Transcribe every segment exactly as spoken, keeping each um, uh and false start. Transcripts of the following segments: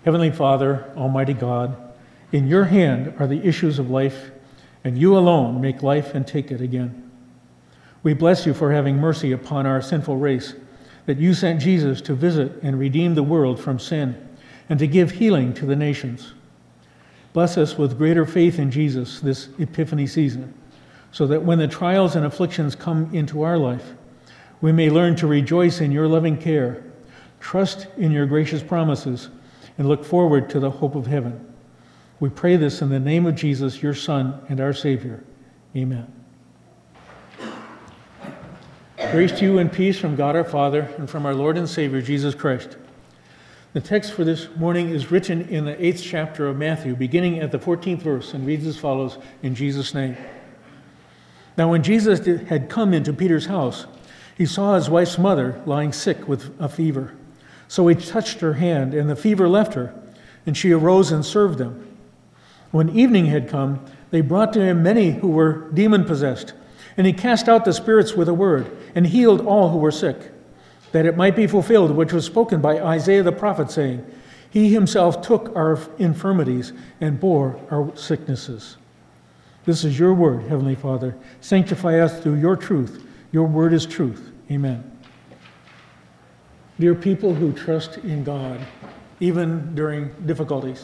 Heavenly Father, Almighty God, in your hand are the issues of life, and you alone make life and take it again. We bless you for having mercy upon our sinful race, that you sent Jesus to visit and redeem the world from sin, and to give healing to the nations. Bless us with greater faith in Jesus this Epiphany season, so that when the trials and afflictions come into our life, we may learn to rejoice in your loving care, trust in your gracious promises, and look forward to the hope of heaven. We pray this in the name of Jesus, your Son and our Savior. Amen. Grace to you and peace from God our Father and from our Lord and Savior, Jesus Christ. The text for this morning is written in the eighth chapter of Matthew, beginning at the fourteenth verse, and reads as follows, in Jesus' name. Now when Jesus had come into Peter's house, he saw his wife's mother lying sick with a fever. So he touched her hand, and the fever left her, and she arose and served them. When evening had come, they brought to him many who were demon-possessed, and he cast out the spirits with a word, and healed all who were sick, that it might be fulfilled which was spoken by Isaiah the prophet, saying, He himself took our infirmities and bore our sicknesses. This is your word, Heavenly Father. Sanctify us through your truth. Your word is truth. Amen. Dear people who trust in God, even during difficulties,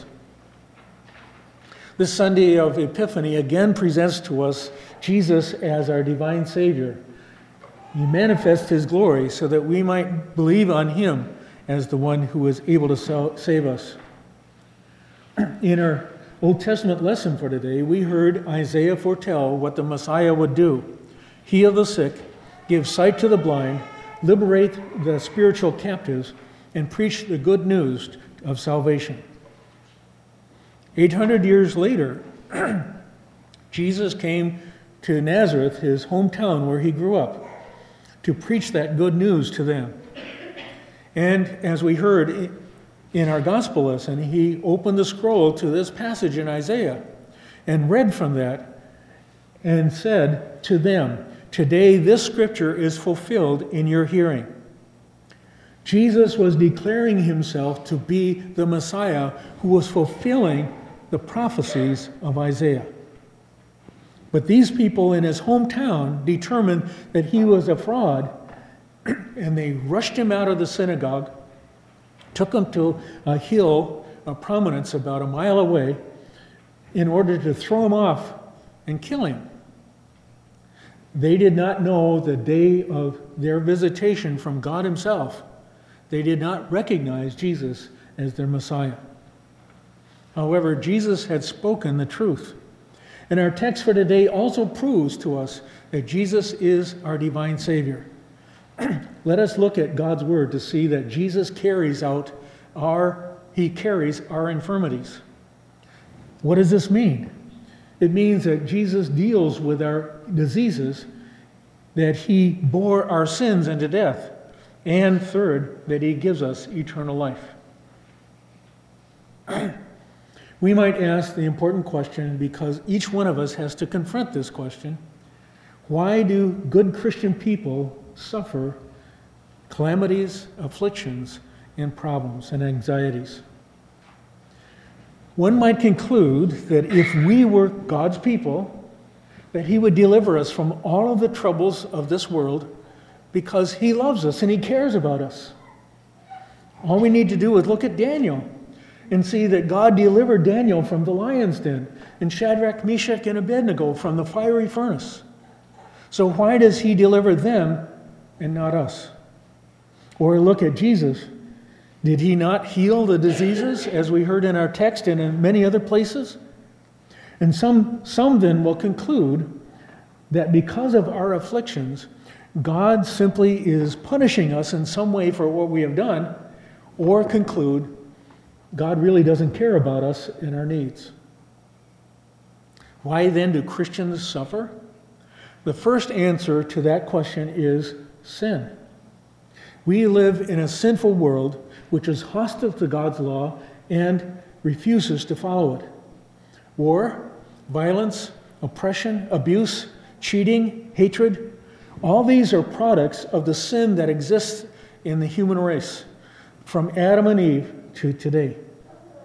this Sunday of Epiphany again presents to us Jesus as our divine Savior. He manifests his glory so that we might believe on him as the one who is able to save us. In our Old Testament lesson for today, we heard Isaiah foretell what the Messiah would do: heal the sick, give sight to the blind, liberate the spiritual captives, and preach the good news of salvation. eight hundred years later, Jesus came to Nazareth, his hometown where he grew up, to preach that good news to them. And as we heard in our gospel lesson, he opened the scroll to this passage in Isaiah and read from that and said to them, Today this scripture is fulfilled in your hearing. Jesus was declaring himself to be the Messiah who was fulfilling the prophecies of Isaiah. But these people in his hometown determined that he was a fraud, and they rushed him out of the synagogue, took him to a hill of prominence about a mile away in order to throw him off and kill him. They did not know the day of their visitation from God himself. They did not recognize Jesus as their Messiah. However, Jesus had spoken the truth. And our text for today also proves to us that Jesus is our divine Savior. Let us look at God's word to see that Jesus carries out our, he carries our infirmities. What does this mean? It means that Jesus deals with our diseases, that he bore our sins into death, and third, that he gives us eternal life. We might ask the important question, because each one of us has to confront this question: why do good Christian people suffer calamities, afflictions, and problems and anxieties? One might conclude that if we were God's people, that he would deliver us from all of the troubles of this world because he loves us and he cares about us. All we need to do is look at Daniel and see that God delivered Daniel from the lion's den and Shadrach, Meshach, and Abednego from the fiery furnace. So why does he deliver them and not us? Or look at Jesus. Did he not heal the diseases, as we heard in our text and in many other places? And some, some then will conclude that because of our afflictions, God simply is punishing us in some way for what we have done, or conclude God really doesn't care about us and our needs. Why then do Christians suffer? The first answer to that question is sin. We live in a sinful world which is hostile to God's law and refuses to follow it. War, violence, oppression, abuse, cheating, hatred, all these are products of the sin that exists in the human race from Adam and Eve to today.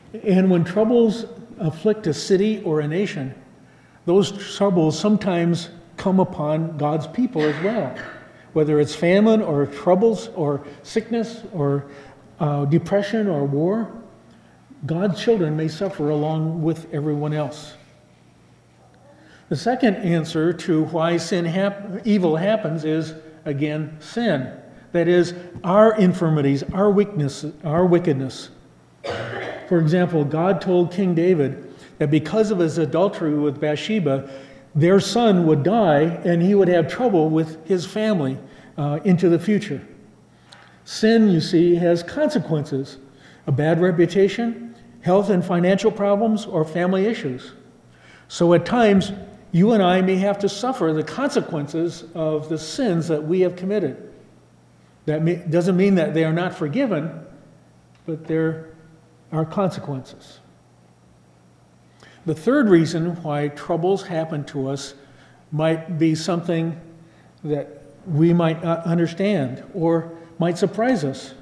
And when troubles afflict a city or a nation, those troubles sometimes come upon God's people as well. Whether it's famine or troubles or sickness or uh, depression or war, God's children may suffer along with everyone else. The second answer to why sin hap- evil happens is, again, sin. That is, our infirmities, our weakness, our wickedness. For example, God told King David that because of his adultery with Bathsheba, their son would die and he would have trouble with his family uh, into the future. Sin, you see, has consequences: a bad reputation, health and financial problems, or family issues. So at times, you and I may have to suffer the consequences of the sins that we have committed. That may, doesn't mean that they are not forgiven, but there are consequences. The third reason why troubles happen to us might be something that we might not understand or might surprise us.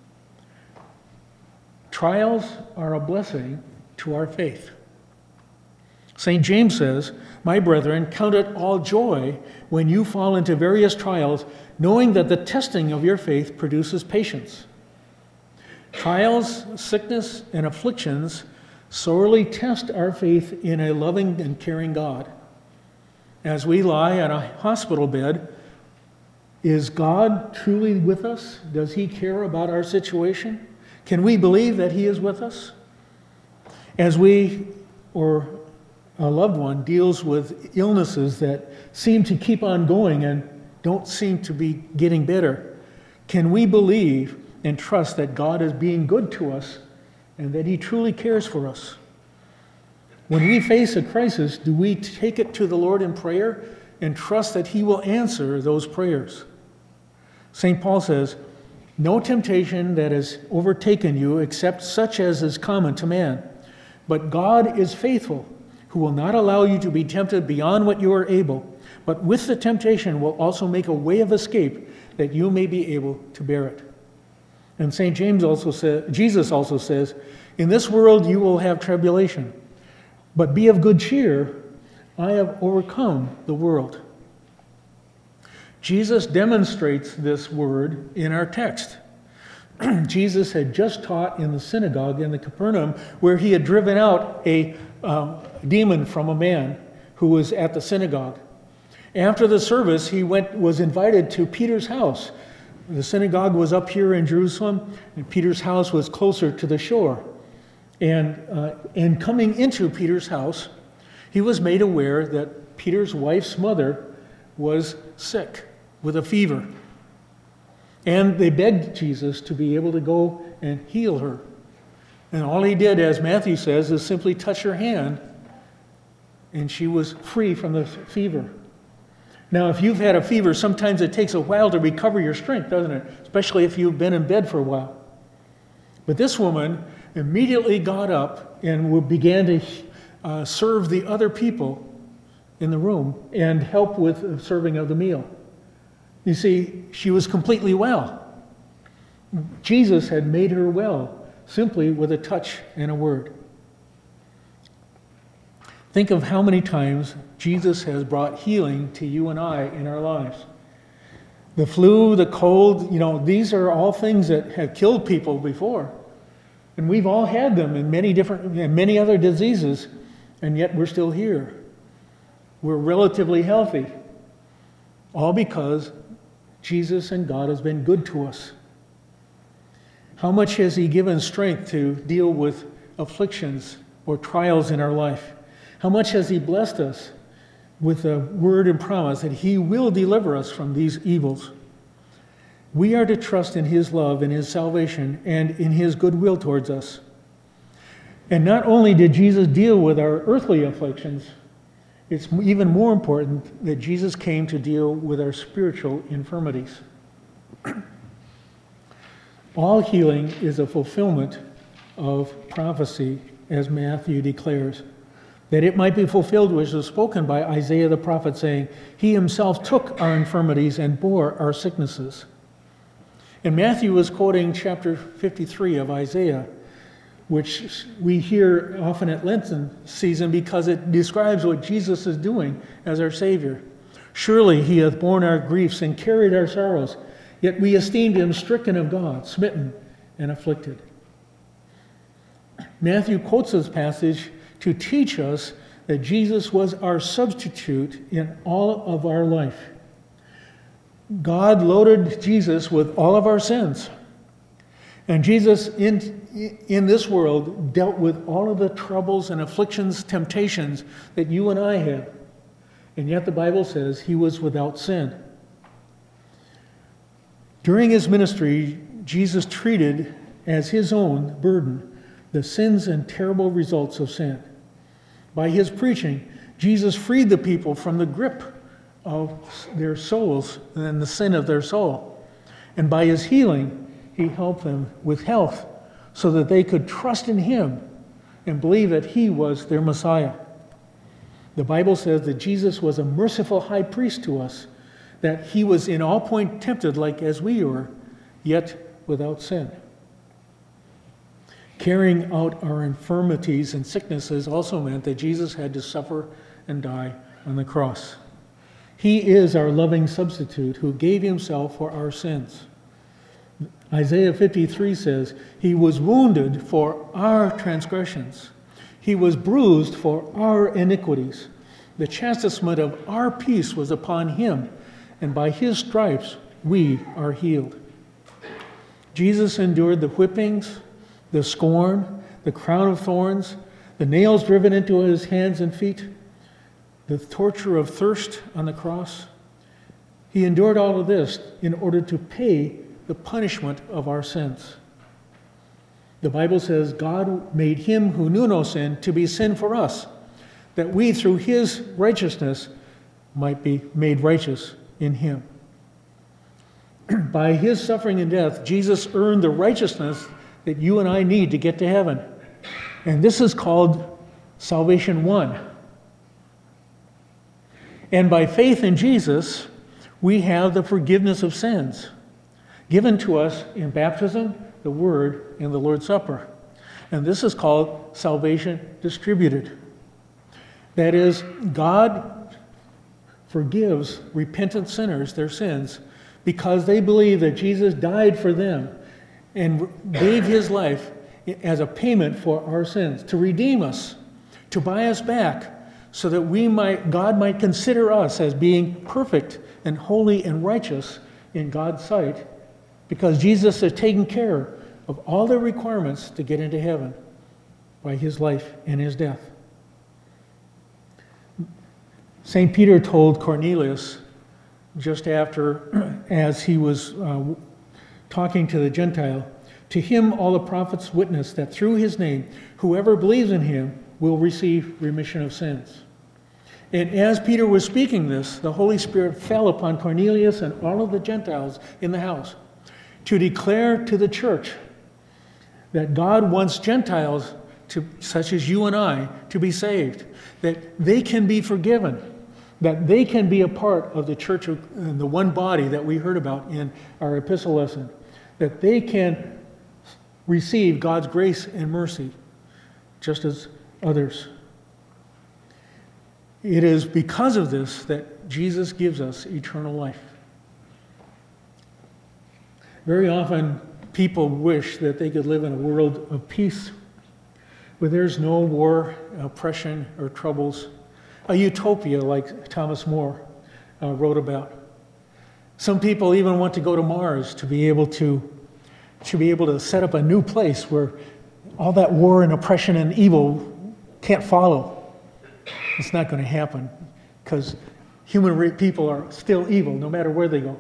Trials are a blessing to our faith. Saint James says, "My brethren, count it all joy when you fall into various trials, knowing that the testing of your faith produces patience." Trials, sickness, and afflictions sorely test our faith in a loving and caring God. As we lie on a hospital bed, is God truly with us? Does He care about our situation? Can we believe that He is with us? As we, or a loved one, deals with illnesses that seem to keep on going and don't seem to be getting better, can we believe and trust that God is being good to us and that He truly cares for us? When we face a crisis, do we take it to the Lord in prayer and trust that He will answer those prayers? Saint Paul says, "No temptation that has overtaken you except such as is common to man. But God is faithful, who will not allow you to be tempted beyond what you are able, but with the temptation will also make a way of escape that you may be able to bear it." And Saint James also says, Jesus also says, "In this world you will have tribulation, but be of good cheer, I have overcome the world." Jesus demonstrates this word in our text. Jesus had just taught in the synagogue in the Capernaum, where he had driven out a uh, demon from a man who was at the synagogue. After the service, he went was invited to Peter's house. The synagogue was up here in Jerusalem, and Peter's house was closer to the shore. And, uh, and coming into Peter's house, he was made aware that Peter's wife's mother was sick with a fever. And they begged Jesus to be able to go and heal her. And all he did, as Matthew says, is simply touch her hand, and she was free from the fever. Now, if you've had a fever, sometimes it takes a while to recover your strength, doesn't it? Especially if you've been in bed for a while. But this woman immediately got up and began to uh, serve the other people in the room and help with the serving of the meal. You see, she was completely well. Jesus had made her well simply with a touch and a word. Think of how many times Jesus has brought healing to you and I in our lives. The flu, the cold, you know, these are all things that have killed people before. And we've all had them in many different, and many other diseases, and yet we're still here. We're relatively healthy, all because Jesus and God has been good to us. How much has He given strength to deal with afflictions or trials in our life? How much has He blessed us with a word and promise that He will deliver us from these evils? We are to trust in His love and His salvation and in His goodwill towards us. And not only did Jesus deal with our earthly afflictions, it's even more important that Jesus came to deal with our spiritual infirmities. All healing is a fulfillment of prophecy, as Matthew declares, that it might be fulfilled which was spoken by Isaiah the prophet, saying, "He Himself took our infirmities and bore our sicknesses." And Matthew was quoting chapter fifty-three of Isaiah, which we hear often at Lenten season because it describes what Jesus is doing as our Savior. Surely he hath borne our griefs and carried our sorrows, yet we esteemed him stricken of God, smitten and afflicted. Matthew quotes this passage to teach us that Jesus was our substitute in all of our life. God loaded Jesus with all of our sins. And Jesus in, in this world dealt with all of the troubles and afflictions, temptations that you and I have. And yet the Bible says he was without sin. During his ministry, Jesus treated as his own burden the sins and terrible results of sin. By his preaching, Jesus freed the people from the grip of their souls and the sin of their soul. And by his healing, he helped them with health so that they could trust in him and believe that he was their Messiah. The Bible says that Jesus was a merciful high priest to us, that he was in all point tempted like as we were, yet without sin. Carrying out our infirmities and sicknesses also meant that Jesus had to suffer and die on the cross. He is our loving substitute who gave himself for our sins. Isaiah fifty-three says, he was wounded for our transgressions. He was bruised for our iniquities. The chastisement of our peace was upon him, and by his stripes we are healed. Jesus endured the whippings, the scorn, the crown of thorns, the nails driven into his hands and feet, the torture of thirst on the cross. He endured all of this in order to pay the punishment of our sins. The Bible says God made him who knew no sin to be sin for us, that we through his righteousness might be made righteous in him. By his suffering and death, Jesus earned the righteousness that you and I need to get to heaven. And this is called Salvation One. And by faith in Jesus, we have the forgiveness of sins given to us in baptism, the Word, and the Lord's Supper. And this is called salvation distributed. That is, God forgives repentant sinners their sins because they believe that Jesus died for them and gave his life as a payment for our sins, to redeem us, to buy us back, so that we might, God might consider us as being perfect and holy and righteous in God's sight, because Jesus has taken care of all the requirements to get into heaven by his life and his death. Saint Peter told Cornelius, just after, as he was uh, talking to the Gentile, to him all the prophets witness that through his name, whoever believes in him will receive remission of sins. And as Peter was speaking this, the Holy Spirit fell upon Cornelius and all of the Gentiles in the house to declare to the church that God wants Gentiles, to, such as you and I, to be saved, that they can be forgiven, that they can be a part of the church of uh, the one body that we heard about in our epistle lesson, that they can receive God's grace and mercy just as others. It is because of this that Jesus gives us eternal life. Very often, people wish that they could live in a world of peace, where there's no war, oppression, or troubles. A utopia like Thomas More uh, wrote about. Some people even want to go to Mars to be able to, to be able to set up a new place where all that war and oppression and evil can't follow. It's not going to happen because human re- people are still evil no matter where they go.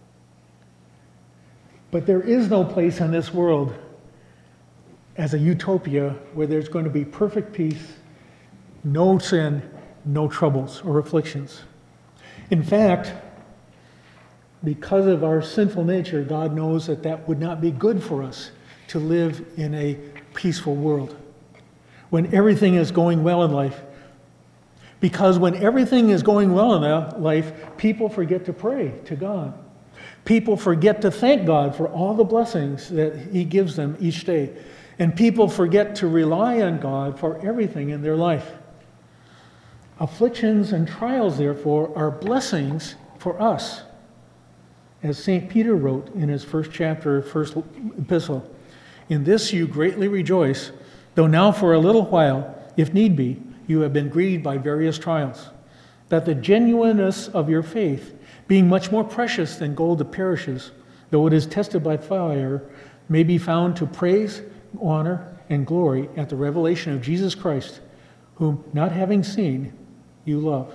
But there is no place in this world as a utopia where there's going to be perfect peace, no sin, no troubles or afflictions. In fact, because of our sinful nature, God knows that that would not be good for us to live in a peaceful world when everything is going well in life. Because when everything is going well in life, people forget to pray to God. People forget to thank God for all the blessings that he gives them each day. And people forget to rely on God for everything in their life. Afflictions and trials, therefore, are blessings for us. As Saint Peter wrote in his first chapter of first epistle, "In this you greatly rejoice, though now for a little while, if need be, you have been grieved by various trials, that the genuineness of your faith, being much more precious than gold that perishes, though it is tested by fire, may be found to praise, honor, and glory at the revelation of Jesus Christ, whom, not having seen, you love."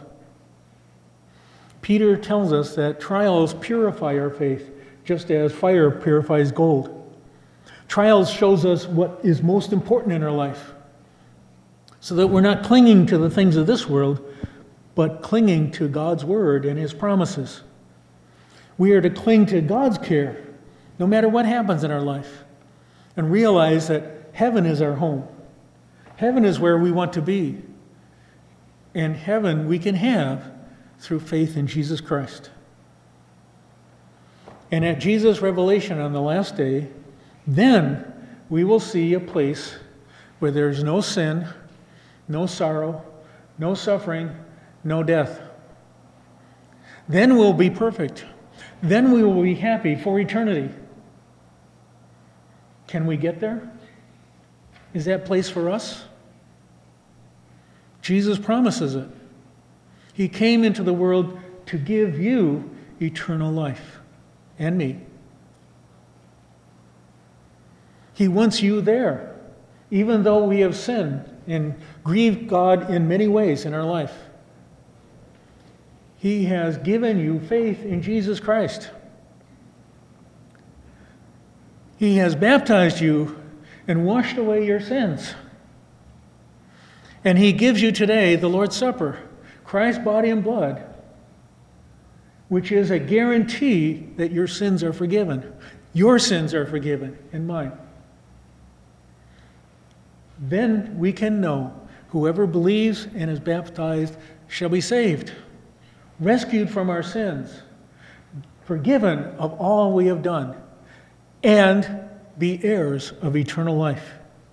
Peter tells us that trials purify our faith, just as fire purifies gold. Trials shows us what is most important in our life, so that we're not clinging to the things of this world, but clinging to God's word and his promises. We are to cling to God's care, no matter what happens in our life, and realize that heaven is our home. Heaven is where we want to be. And heaven we can have through faith in Jesus Christ. And at Jesus' revelation on the last day, then we will see a place where there's no sin, no sorrow, no suffering, no death. Then we'll be perfect. Then we will be happy for eternity. Can we get there? Is that place for us? Jesus promises it. He came into the world to give you eternal life, and me. He wants you there, even though we have sinned and grieved God in many ways in our life. He has given you faith in Jesus Christ. He has baptized you and washed away your sins. And he gives you today the Lord's Supper, Christ's body and blood, which is a guarantee that your sins are forgiven. Your sins are forgiven, and mine. Then we can know whoever believes and is baptized shall be saved, rescued from our sins, forgiven of all we have done, and be heirs of eternal life.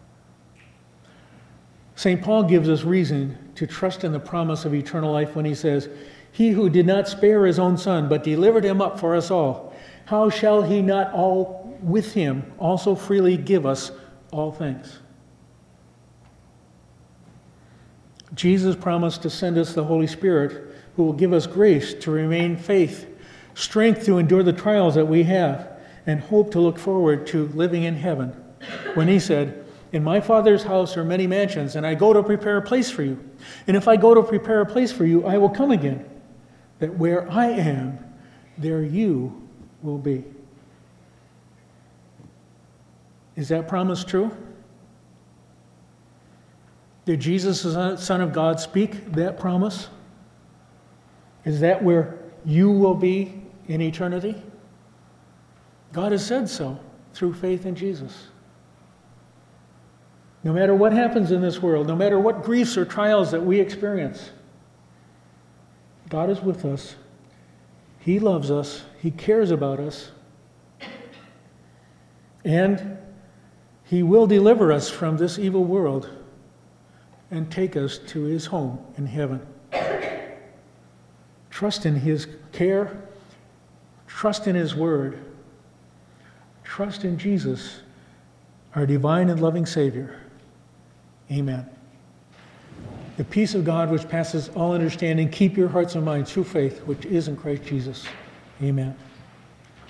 Saint Paul gives us reason to trust in the promise of eternal life when he says, "He who did not spare his own son, but delivered him up for us all, how shall he not all with him also freely give us all things?" Jesus promised to send us the Holy Spirit, who will give us grace to remain faith, strength to endure the trials that we have, and hope to look forward to living in heaven. When he said, "In my Father's house are many mansions, and I go to prepare a place for you. And if I go to prepare a place for you, I will come again, that where I am, there you will be." Is that promise true? Did Jesus, the Son of God, speak that promise? Is that where you will be in eternity? God has said so through faith in Jesus. No matter what happens in this world, no matter what griefs or trials that we experience, God is with us. He loves us. He cares about us. And he will deliver us from this evil world and take us to his home in heaven. Trust in his care. Trust in his word. Trust in Jesus, our divine and loving Savior. Amen. The peace of God, which passes all understanding, keep your hearts and minds through faith, which is in Christ Jesus. Amen.